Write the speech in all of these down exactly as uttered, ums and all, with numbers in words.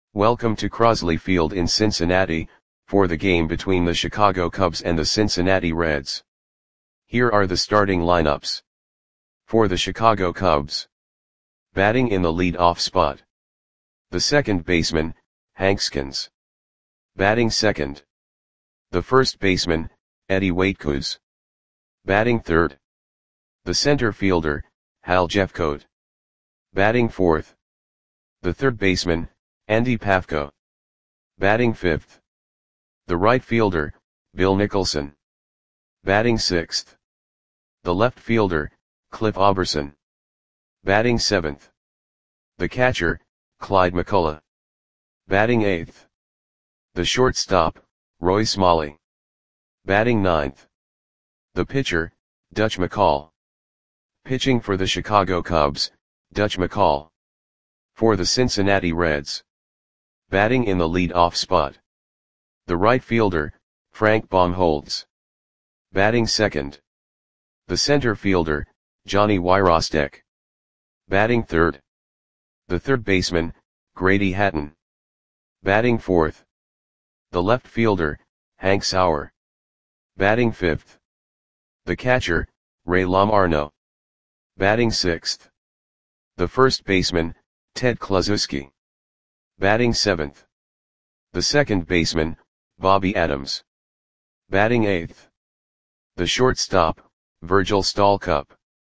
Welcome to Crosley Field in Cincinnati, for the game between the Chicago Cubs and the Cincinnati Reds. Here are the starting lineups. For the Chicago Cubs. Batting in the lead-off spot. The second baseman, Hank Skins. Batting second. The first baseman, Eddie Waitkus. Batting third. The center fielder, Hal Jeffcoat. Batting fourth. The third baseman, Andy Pafko. Batting fifth. The right fielder, Bill Nicholson. Batting sixth. The left fielder, Cliff Auberson. Batting seventh. The catcher, Clyde McCullough. Batting eighth. The shortstop, Roy Smalley. Batting ninth. The pitcher, Dutch McCall. Pitching for the Chicago Cubs, Dutch McCall. For the Cincinnati Reds. Batting in the lead-off spot. The right fielder, Frank Baumholtz. Batting second. The center fielder, Johnny Wyrostek. Batting third. The third baseman, Grady Hatton. Batting fourth. The left fielder, Hank Sauer. Batting fifth. The catcher, Ray Lamarno. Batting sixth. The first baseman, Ted Kluszewski. Batting seventh. The second baseman, Bobby Adams. Batting eighth. The shortstop, Virgil Stalcup.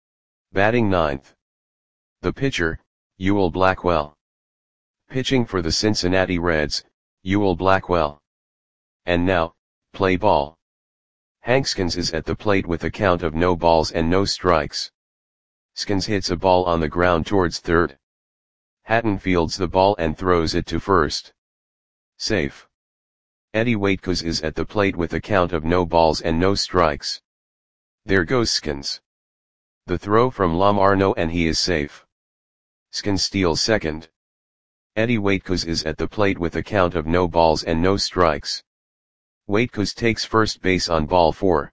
Batting ninth. The pitcher, Ewell Blackwell. Pitching for the Cincinnati Reds, Ewell Blackwell. And now, play ball. Hank Skins is at the plate with a count of no balls and no strikes. Skins hits a ball on the ground towards third. Hatton fields the ball and throws it to first. Safe. Eddie Waitkus is at the plate with a count of no balls and no strikes. There goes Skins. The throw from Lamarno and he is safe. Skins steals second. Eddie Waitkus is at the plate with a count of no balls and no strikes. Waitkus takes first base on ball four.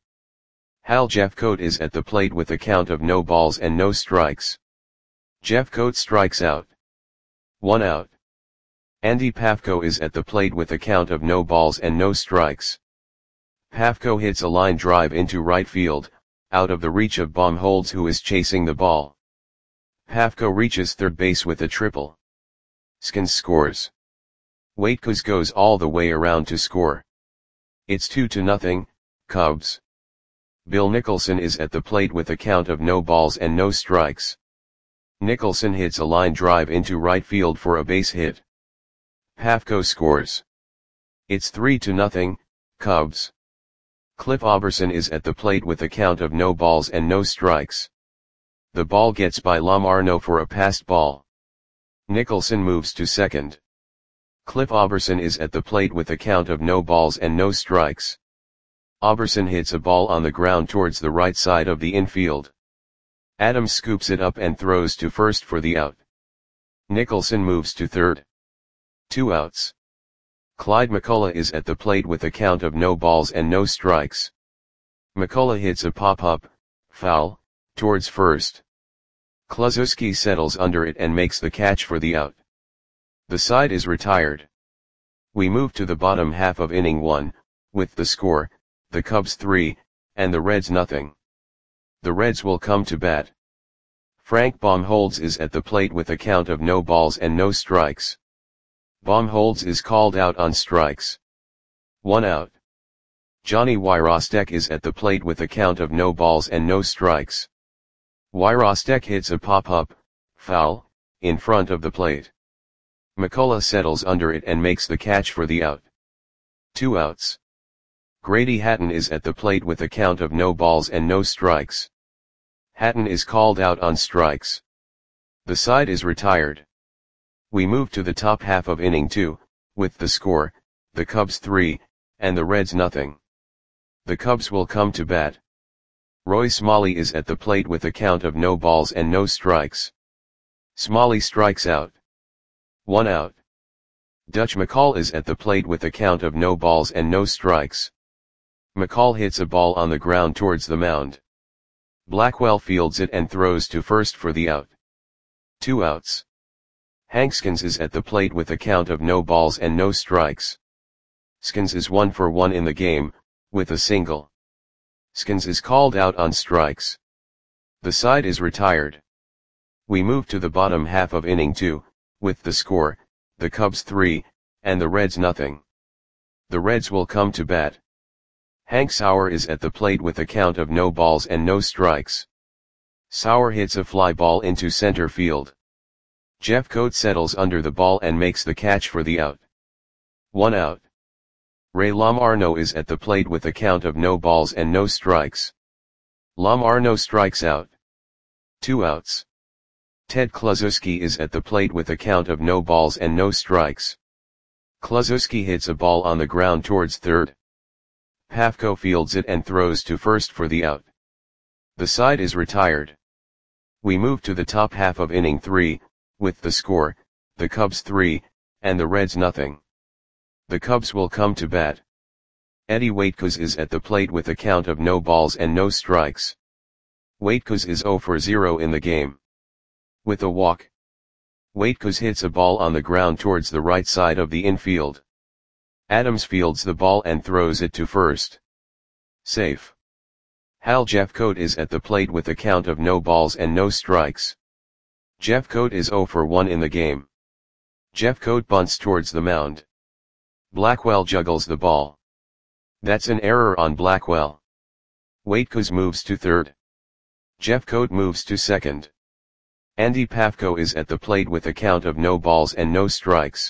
Hal Jeffcoat is at the plate with a count of no balls and no strikes. Jeffcoat strikes out. One out. Andy Pafko is at the plate with a count of no balls and no strikes. Pafko hits a line drive into right field, out of the reach of Baumholtz who is chasing the ball. Pafko reaches third base with a triple. Skins scores. Waitkus goes all the way around to score. It's two to nothing, Cubs. Bill Nicholson is at the plate with a count of no balls and no strikes. Nicholson hits a line drive into right field for a base hit. Pafko scores. It's three to nothing, Cubs. Cliff Auberson is at the plate with a count of no balls and no strikes. The ball gets by Lamarno for a passed ball. Nicholson moves to second. Cliff Auberson is at the plate with a count of no balls and no strikes. Auberson hits a ball on the ground towards the right side of the infield. Adams scoops it up and throws to first for the out. Nicholson moves to third. Two outs. Clyde McCullough is at the plate with a count of no balls and no strikes. McCullough hits a pop-up, foul, towards first. Kluszewski settles under it and makes the catch for the out. The side is retired. We move to the bottom half of inning one, with the score, the Cubs three, and the Reds nothing. The Reds will come to bat. Frank Baumholtz is at the plate with a count of no balls and no strikes. Baumholtz is called out on strikes. One out. Johnny Wyrostek is at the plate with a count of no balls and no strikes. Wyrostek hits a pop-up, foul, in front of the plate. McCullough settles under it and makes the catch for the out. Two outs. Grady Hatton is at the plate with a count of no balls and no strikes. Hatton is called out on strikes. The side is retired. We move to the top half of inning two, with the score, the Cubs three, and the Reds nothing. The Cubs will come to bat. Roy Smalley is at the plate with a count of no balls and no strikes. Smalley strikes out. One out. Dutch McCall is at the plate with a count of no balls and no strikes. McCall hits a ball on the ground towards the mound. Blackwell fields it and throws to first for the out. Two outs. Hankskins is at the plate with a count of no balls and no strikes. Skins is one for one in the game, with a single. Skins is called out on strikes. The side is retired. We move to the bottom half of inning two, with the score, the Cubs three, and the Reds nothing. The Reds will come to bat. Hank Sauer is at the plate with a count of no balls and no strikes. Sauer hits a fly ball into center field. Jeffcoat settles under the ball and makes the catch for the out. One out. Ray Lamarno is at the plate with a count of no balls and no strikes. Lamarno strikes out. Two outs. Ted Kluszewski is at the plate with a count of no balls and no strikes. Kluszewski hits a ball on the ground towards third. Pafko fields it and throws to first for the out. The side is retired. We move to the top half of inning three, with the score, the Cubs three, and the Reds nothing. The Cubs will come to bat. Eddie Waitkos is at the plate with a count of no balls and no strikes. Waitkos is zero for zero in the game. With a walk. Waitkos hits a ball on the ground towards the right side of the infield. Adams fields the ball and throws it to first. Safe. Hal Jeffcoat is at the plate with a count of no balls and no strikes. Jeffcoat is zero for one in the game. Jeffcoat bunts towards the mound. Blackwell juggles the ball. That's an error on Blackwell. Waitkos moves to third. Jeffcoat moves to second. Andy Pafko is at the plate with a count of no balls and no strikes.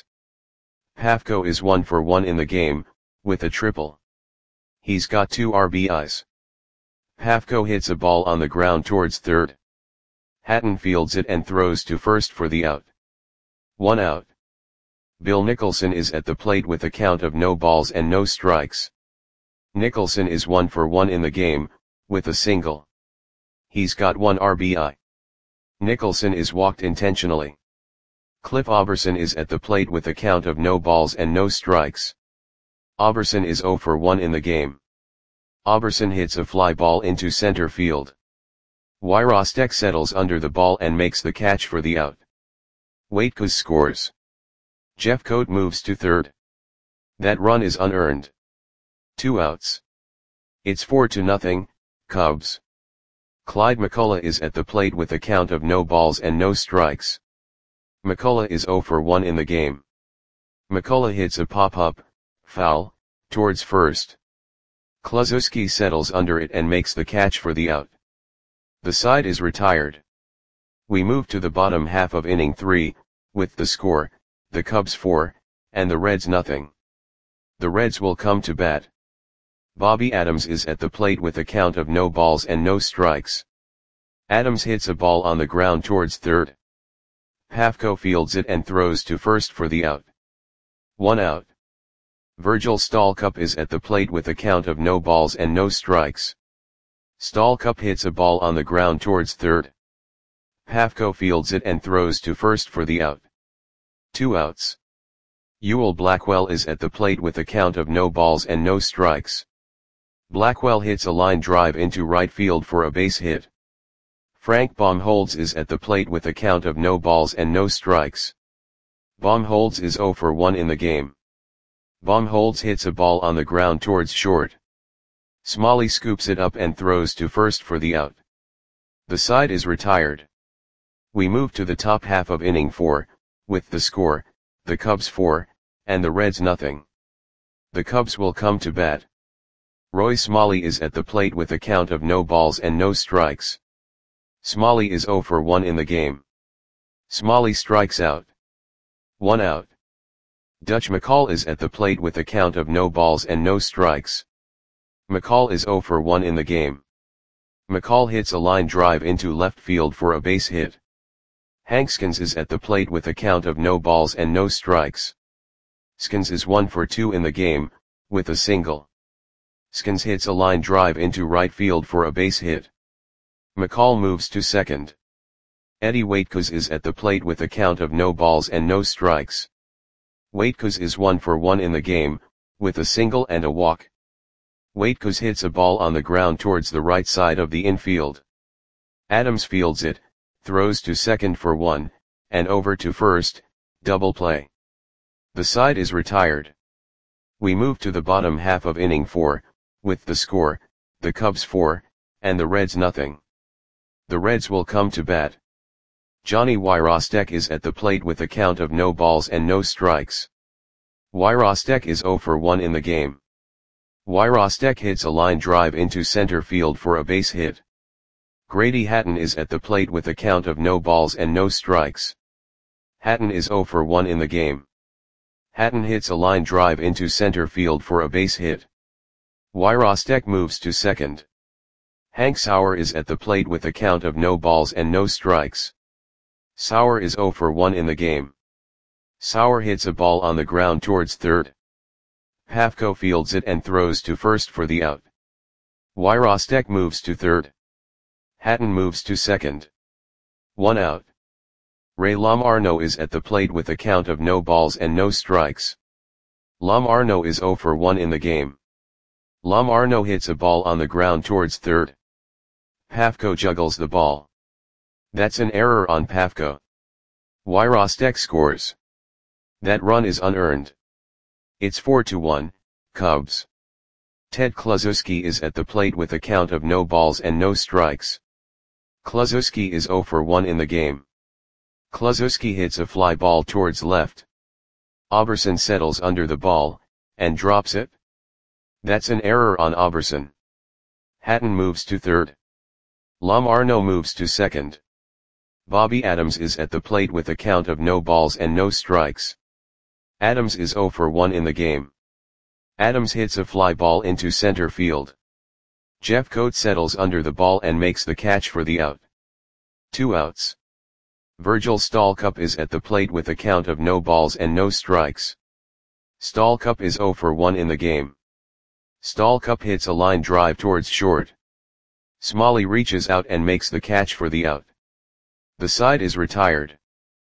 Pafko is one for one in the game, with a triple. He's got two R B Is. Pafko hits a ball on the ground towards third. Hatton fields it and throws to first for the out. One out. Bill Nicholson is at the plate with a count of no balls and no strikes. Nicholson is one for one in the game, with a single. He's got one R B I. Nicholson is walked intentionally. Cliff Auberson is at the plate with a count of no balls and no strikes. Auberson is zero for one in the game. Auberson hits a fly ball into center field. Wyrostek settles under the ball and makes the catch for the out. Waitkos scores. Jeffcoat moves to third. That run is unearned. Two outs. It's four to nothing, Cubs. Clyde McCullough is at the plate with a count of no balls and no strikes. McCullough is zero for one in the game. McCullough hits a pop-up, foul, towards first. Kluszewski settles under it and makes the catch for the out. The side is retired. We move to the bottom half of inning three, with the score, the Cubs four, and the Reds nothing. The Reds will come to bat. Bobby Adams is at the plate with a count of no balls and no strikes. Adams hits a ball on the ground towards third. Pafko fields it and throws to first for the out. One out. Virgil Stallcup is at the plate with a count of no balls and no strikes. Stallcup hits a ball on the ground towards third. Pafko fields it and throws to first for the out. Two outs. Ewell Blackwell is at the plate with a count of no balls and no strikes. Blackwell hits a line drive into right field for a base hit. Frank Baumholtz is at the plate with a count of no balls and no strikes. Baumholtz is zero for one in the game. Baumholtz hits a ball on the ground towards short. Smalley scoops it up and throws to first for the out. The side is retired. We move to the top half of inning four, with the score, the Cubs four, and the Reds nothing. The Cubs will come to bat. Roy Smalley is at the plate with a count of no balls and no strikes. Smalley is zero for one in the game. Smalley strikes out. One out. Dutch McCall is at the plate with a count of no balls and no strikes. McCall is zero for one in the game. McCall hits a line drive into left field for a base hit. Hankskins is at the plate with a count of no balls and no strikes. Skins is one for two in the game, with a single. Skins hits a line drive into right field for a base hit. McCall moves to second. Eddie Waitkos is at the plate with a count of no balls and no strikes. Waitkos is one for one in the game, with a single and a walk. Waitkos hits a ball on the ground towards the right side of the infield. Adams fields it, throws to second for one, and over to first, double play. The side is retired. We move to the bottom half of inning four, with the score, the Cubs four, and the Reds nothing. The Reds will come to bat. Johnny Wyrostek is at the plate with a count of no balls and no strikes. Wyrostek is zero for one in the game. Wyrostek hits a line drive into center field for a base hit. Grady Hatton is at the plate with a count of no balls and no strikes. Hatton is zero for one in the game. Hatton hits a line drive into center field for a base hit. Wyrostek moves to second. Hank Sauer is at the plate with a count of no balls and no strikes. Sauer is zero for one in the game. Sauer hits a ball on the ground towards third. Pafko fields it and throws to first for the out. Wyrostek moves to third. Hatton moves to second. One out. Ray Lamarno is at the plate with a count of no balls and no strikes. Lamarno is zero for one in the game. Lamarno hits a ball on the ground towards third. Pafko juggles the ball. That's an error on Pafko. Wyrostek scores. That run is unearned. It's four to one, Cubs. Ted Kluszewski is at the plate with a count of no balls and no strikes. Kluszewski is zero for one in the game. Kluszewski hits a fly ball towards left. Oberson settles under the ball, and drops it. That's an error on Oberson. Hatton moves to third. Lamarno moves to second. Bobby Adams is at the plate with a count of no balls and no strikes. Adams is zero for one in the game. Adams hits a fly ball into center field. Jeffcoat settles under the ball and makes the catch for the out. Two outs. Virgil Stalcup is at the plate with a count of no balls and no strikes. Stalcup is zero for one in the game. Stalcup hits a line drive towards short. Smalley reaches out and makes the catch for the out. The side is retired.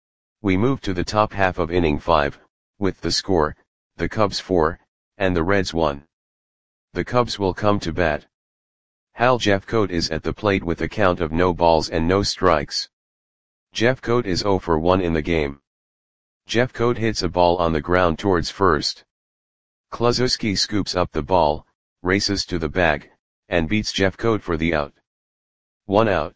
We move to the top half of inning five, with the score, the Cubs four, and the Reds one. The Cubs will come to bat. Hal Jeffcoat is at the plate with a count of no balls and no strikes. Jeffcoat is zero for one in the game. Jeffcoat hits a ball on the ground towards first. Kluszewski scoops up the ball, races to the bag, and beats Jeffcoat for the out. One out.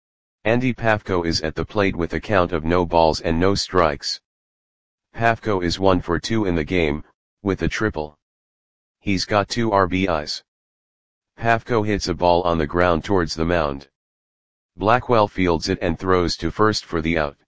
Andy Pafko is at the plate with a count of no balls and no strikes. Pafko is one for two in the game, with a triple. He's got two R B Is. Pafko hits a ball on the ground towards the mound. Blackwell fields it and throws to first for the out.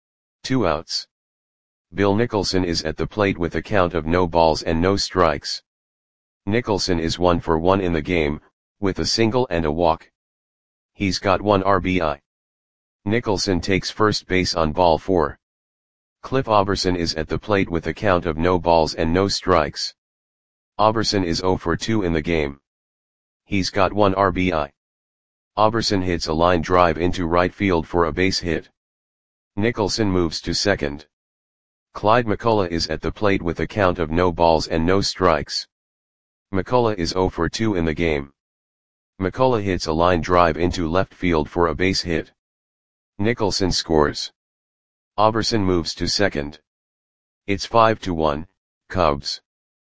Two outs. Bill Nicholson is at the plate with a count of no balls and no strikes. Nicholson is one for one in the game, with a single and a walk. He's got one R B I. Nicholson takes first base on ball four. Cliff Oberson is at the plate with a count of no balls and no strikes. Oberson is zero for two in the game. He's got one R B I. Oberson hits a line drive into right field for a base hit. Nicholson moves to second. Clyde McCullough is at the plate with a count of no balls and no strikes. McCullough is zero for two in the game. McCullough hits a line drive into left field for a base hit. Nicholson scores. Oberson moves to second. It's five to one, Cubs.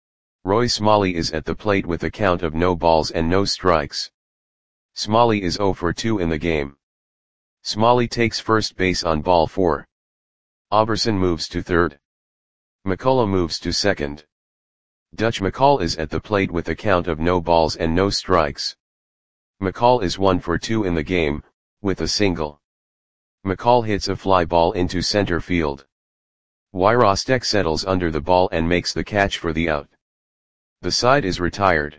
Roy Smalley is at the plate with a count of no balls and no strikes. Smalley is zero for two in the game. Smalley takes first base on ball four. Oberson moves to third. McCullough moves to second. Dutch McCall is at the plate with a count of no balls and no strikes. McCall is one for two in the game, with a single. McCall hits a fly ball into center field. Wyrostek settles under the ball and makes the catch for the out. The side is retired.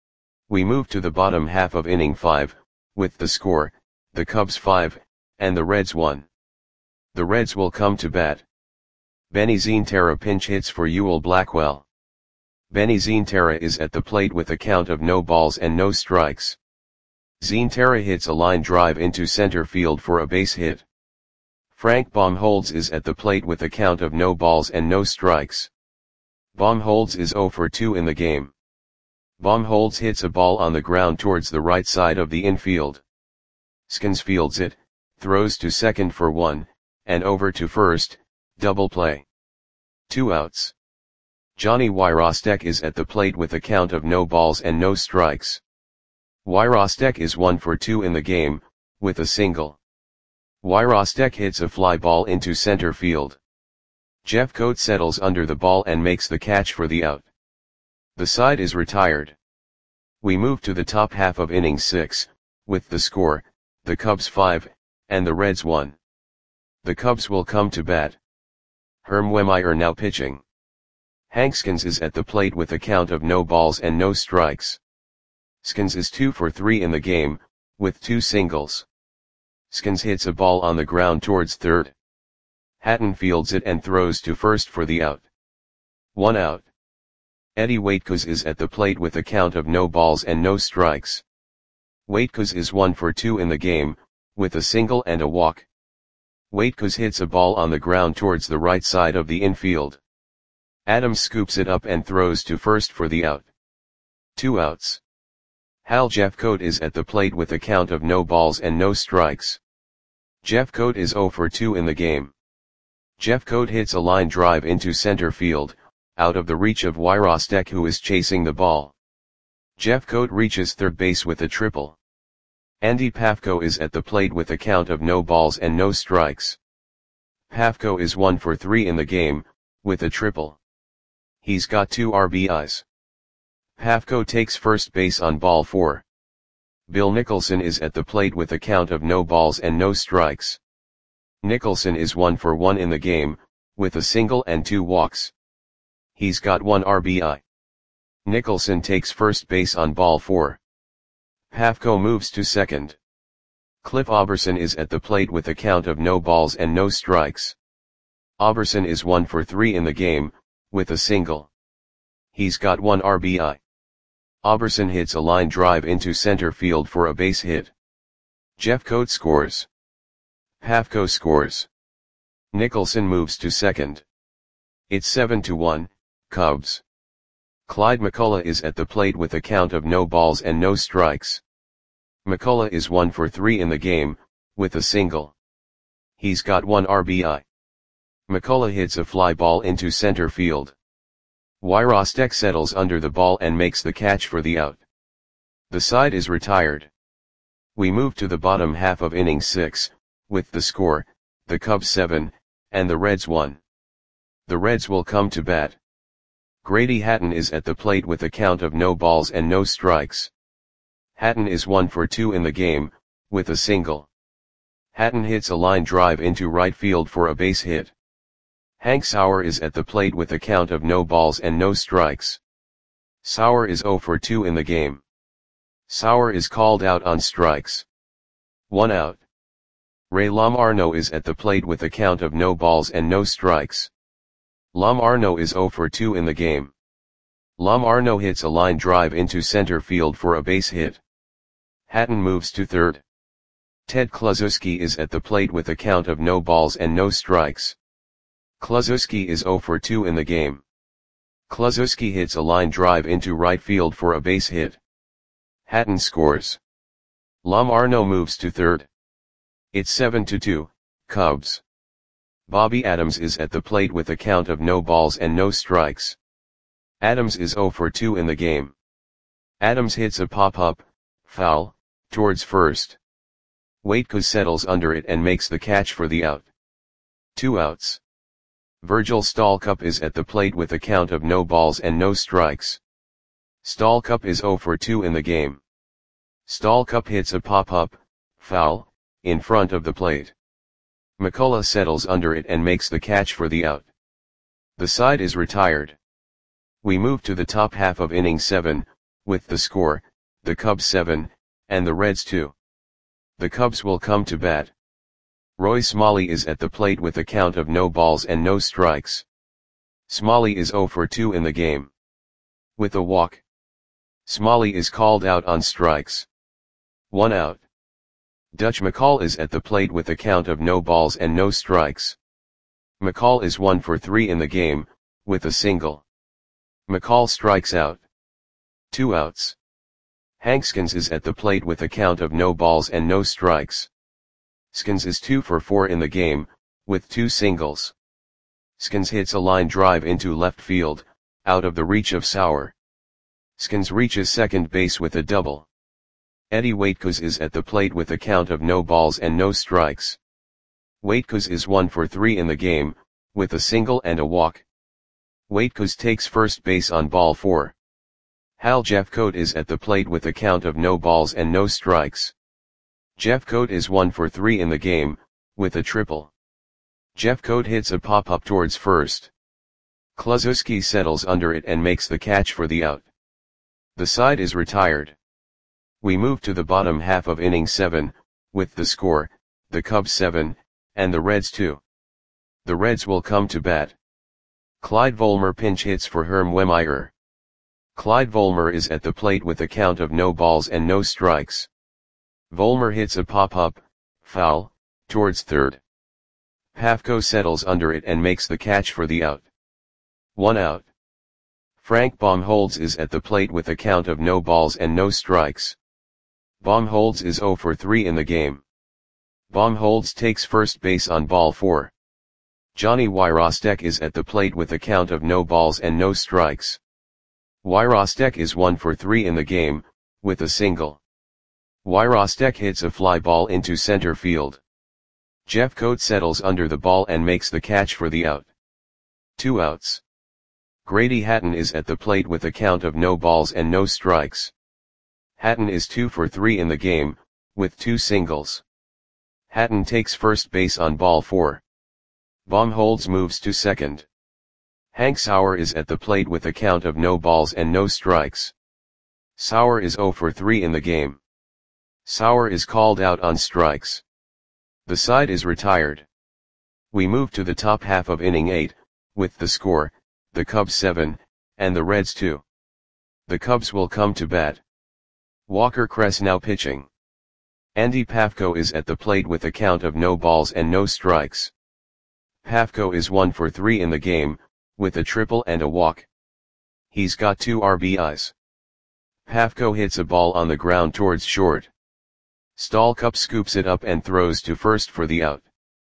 We move to the bottom half of inning five, with the score, the Cubs five, and the Reds one. The Reds will come to bat. Benny Zientara pinch hits for Ewell Blackwell. Benny Zientara is at the plate with a count of no balls and no strikes. Zientara hits a line drive into center field for a base hit. Frank Baumholtz is at the plate with a count of no balls and no strikes. Baumholtz is zero for two in the game. Baumholtz hits a ball on the ground towards the right side of the infield. Skins fields it, throws to second for one, and over to first, double play. Two outs. Johnny Wyrostek is at the plate with a count of no balls and no strikes. Wyrostek is one for two in the game, with a single. Wyrostek hits a fly ball into center field. Jeffcoat settles under the ball and makes the catch for the out. The side is retired. We move to the top half of inning six, with the score, the Cubs five, and the Reds one. The Cubs will come to bat. Herm Wehmeyer now pitching. Hank Skins is at the plate with a count of no balls and no strikes. Skins is two for three in the game, with two singles. Skins hits a ball on the ground towards third. Hatton fields it and throws to first for the out. One out. Eddie Waitkos is at the plate with a count of no balls and no strikes. Waitkos is one for two in the game, with a single and a walk. Waitkos hits a ball on the ground towards the right side of the infield. Adams scoops it up and throws to first for the out. Two outs. Hal Jeffcoat is at the plate with a count of no balls and no strikes. Jeffcoat is zero for two in the game. Jeffcoat hits a line drive into center field, out of the reach of Wyrostek, who is chasing the ball. Jeffcoat reaches third base with a triple. Andy Pafko is at the plate with a count of no balls and no strikes. Pafko is one for three in the game, with a triple. He's got two R B Is. Pafko takes first base on ball four. Bill Nicholson is at the plate with a count of no balls and no strikes. Nicholson is one for one in the game, with a single and two walks. He's got one R B I. Nicholson takes first base on ball four. Pafko moves to second. Cliff Auberson is at the plate with a count of no balls and no strikes. Auberson is one for three in the game, with a single. He's got one R B I. Auberson hits a line drive into center field for a base hit. Jeffcoat scores. Pafko scores. Nicholson moves to second. It's seven to one, Cubs. Clyde McCullough is at the plate with a count of no balls and no strikes. McCullough is one for three in the game, with a single. He's got one R B I. McCullough hits a fly ball into center field. Wyrostek settles under the ball and makes the catch for the out. The side is retired. We move to the bottom half of inning six, with the score, the Cubs seven, and the Reds one. The Reds will come to bat. Grady Hatton is at the plate with a count of no balls and no strikes. Hatton is one for two in the game, with a single. Hatton hits a line drive into right field for a base hit. Hank Sauer is at the plate with a count of no balls and no strikes. Sauer is zero for two in the game. Sauer is called out on strikes. One out. Ray Lomarno is at the plate with a count of no balls and no strikes. Lomarno is zero for two in the game. Lomarno hits a line drive into center field for a base hit. Hatton moves to third. Ted Kluszewski is at the plate with a count of no balls and no strikes. Kluszewski is zero for two in the game. Kluszewski hits a line drive into right field for a base hit. Hatton scores. Lomarno moves to third. It's seven to two, Cubs. Bobby Adams is at the plate with a count of no balls and no strikes. Adams is zero for two in the game. Adams hits a pop-up, foul, towards first. Waitkos settles under it and makes the catch for the out. Two outs. Virgil Stalcup is at the plate with a count of no balls and no strikes. Stalcup is zero for two in the game. Stalcup hits a pop-up, foul, in front of the plate. McCullough settles under it and makes the catch for the out. The side is retired. We move to the top half of inning seven, with the score, the Cubs seven, and the Reds two. The Cubs will come to bat. Roy Smalley is at the plate with a count of no balls and no strikes. Smalley is zero for two in the game. With a walk. Smalley is called out on strikes. One out. Dutch McCall is at the plate with a count of no balls and no strikes. McCall is one for three in the game, with a single. McCall strikes out. Two outs. Hank Skins is at the plate with a count of no balls and no strikes. Skins is two for four in the game, with two singles. Skins hits a line drive into left field, out of the reach of Sauer. Skins reaches second base with a double. Eddie Waitkos is at the plate with a count of no balls and no strikes. Waitkos is one for three in the game, with a single and a walk. Waitkos takes first base on ball four. Hal Jeffcoat is at the plate with a count of no balls and no strikes. Jeffcoat is one for three in the game, with a triple. Jeffcoat hits a pop-up towards first. Kluszewski settles under it and makes the catch for the out. The side is retired. We move to the bottom half of inning seven, with the score, the Cubs seven, and the Reds two. The Reds will come to bat. Clyde Volmer pinch hits for Herm Wehmeyer. Clyde Volmer is at the plate with a count of no balls and no strikes. Volmer hits a pop-up, foul, towards third. Pafko settles under it and makes the catch for the out. One out. Frank Baumholtz is at the plate with a count of no balls and no strikes. Baumholtz is zero for three in the game. Baumholtz takes first base on ball four. Johnny Wyrostek is at the plate with a count of no balls and no strikes. Wyrostek is one for three in the game, with a single. Wyrostek hits a fly ball into center field. Jeffcoat settles under the ball and makes the catch for the out. Two outs. Grady Hatton is at the plate with a count of no balls and no strikes. Hatton is two for three in the game, with two singles. Hatton takes first base on ball four. Baumholtz moves to second. Hank Sauer is at the plate with a count of no balls and no strikes. Sauer is zero for three in the game. Sauer is called out on strikes. The side is retired. We move to the top half of inning eight, with the score, the Cubs seven, and the Reds two. The Cubs will come to bat. Walker Kress now pitching. Andy Pafko is at the plate with a count of no balls and no strikes. Pafko is one for three in the game, with a triple and a walk. He's got two R B Is. Pafko hits a ball on the ground towards short. Stallcup scoops it up and throws to first for the out.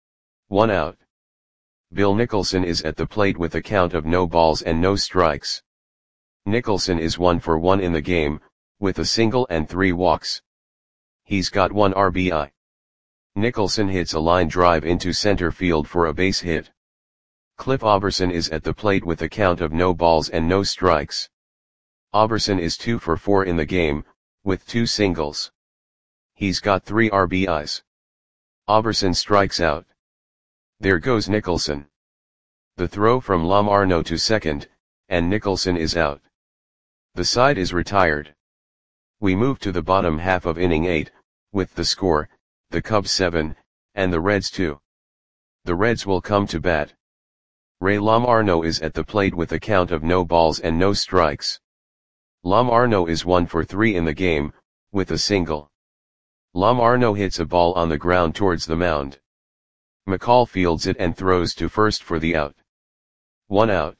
One out. Bill Nicholson is at the plate with a count of no balls and no strikes. Nicholson is one for one in the game, with a single and three walks. He's got one R B I. Nicholson hits a line drive into center field for a base hit. Cliff Auberson is at the plate with a count of no balls and no strikes. Auberson is two for four in the game, with two singles. He's got three R B Is. Auberson strikes out. There goes Nicholson. The throw from Lamarno to second, and Nicholson is out. The side is retired. We move to the bottom half of inning eight, with the score, the Cubs seven, and the Reds two. The Reds will come to bat. Ray Lamarno is at the plate with a count of no balls and no strikes. Lamarno is one for three in the game, with a single. Lamarno hits a ball on the ground towards the mound. McCall fields it and throws to first for the out. One out.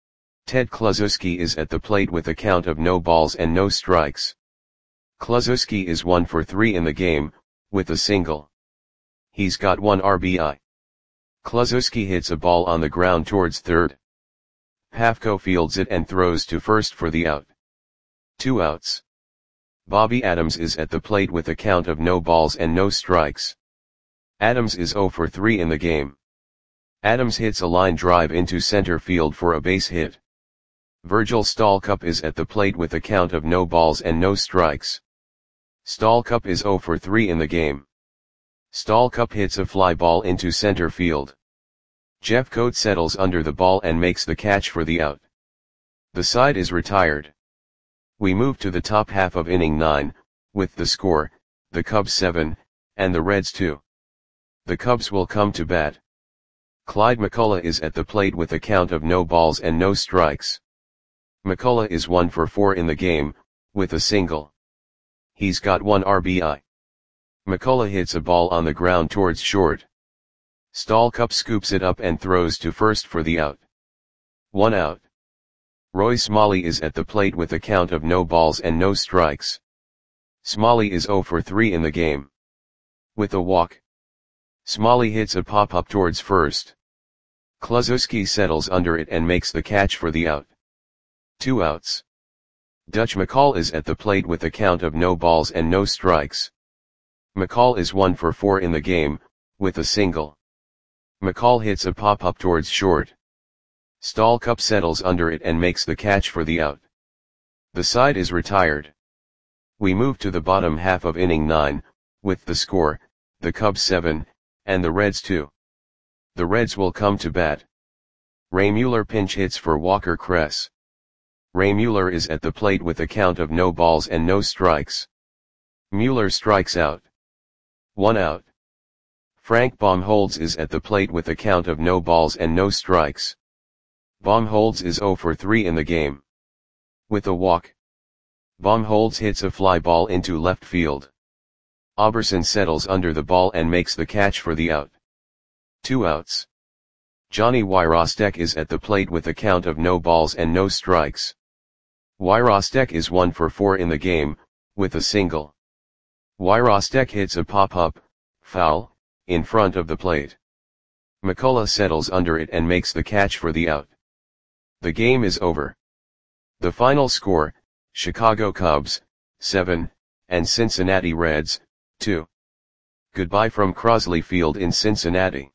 Ted Kluszewski is at the plate with a count of no balls and no strikes. Kluszewski is one for three in the game, with a single. He's got one R B I. Kluszewski hits a ball on the ground towards third. Pafko fields it and throws to first for the out. Two outs. Bobby Adams is at the plate with a count of no balls and no strikes. Adams is zero for three in the game. Adams hits a line drive into center field for a base hit. Virgil Stallcup is at the plate with a count of no balls and no strikes. Stallcup is zero for three in the game. Stallcup hits a fly ball into center field. Jeffcoat settles under the ball and makes the catch for the out. The side is retired. We move to the top half of inning nine, with the score, the Cubs seven, and the Reds two. The Cubs will come to bat. Clyde McCullough is at the plate with a count of no balls and no strikes. McCullough is one for four in the game, with a single. He's got one R B I. McCullough hits a ball on the ground towards short. Stallcup scoops it up and throws to first for the out. One out. Roy Smalley is at the plate with a count of no balls and no strikes. Smalley is zero for three in the game. With a walk. Smalley hits a pop-up towards first. Kluszewski settles under it and makes the catch for the out. Two outs. Dutch McCall is at the plate with a count of no balls and no strikes. McCall is one for four in the game, with a single. McCall hits a pop-up towards short. Stallcup settles under it and makes the catch for the out. The side is retired. We move to the bottom half of inning nine, with the score, the Cubs seven, and the Reds two. The Reds will come to bat. Ray Mueller pinch hits for Walker Kress. Ray Mueller is at the plate with a count of no balls and no strikes. Mueller strikes out. One out. Frank Baumholtz is at the plate with a count of no balls and no strikes. Baumholtz is zero for three in the game. With a walk. Baumholtz hits a fly ball into left field. Oberson settles under the ball and makes the catch for the out. Two outs. Johnny Wyrostek is at the plate with a count of no balls and no strikes. Wyrostek is one for four in the game, with a single. Wyrostek hits a pop-up, foul, in front of the plate. McCullough settles under it and makes the catch for the out. The game is over. The final score, Chicago Cubs, seven, and Cincinnati Reds, two. Goodbye from Crosley Field in Cincinnati.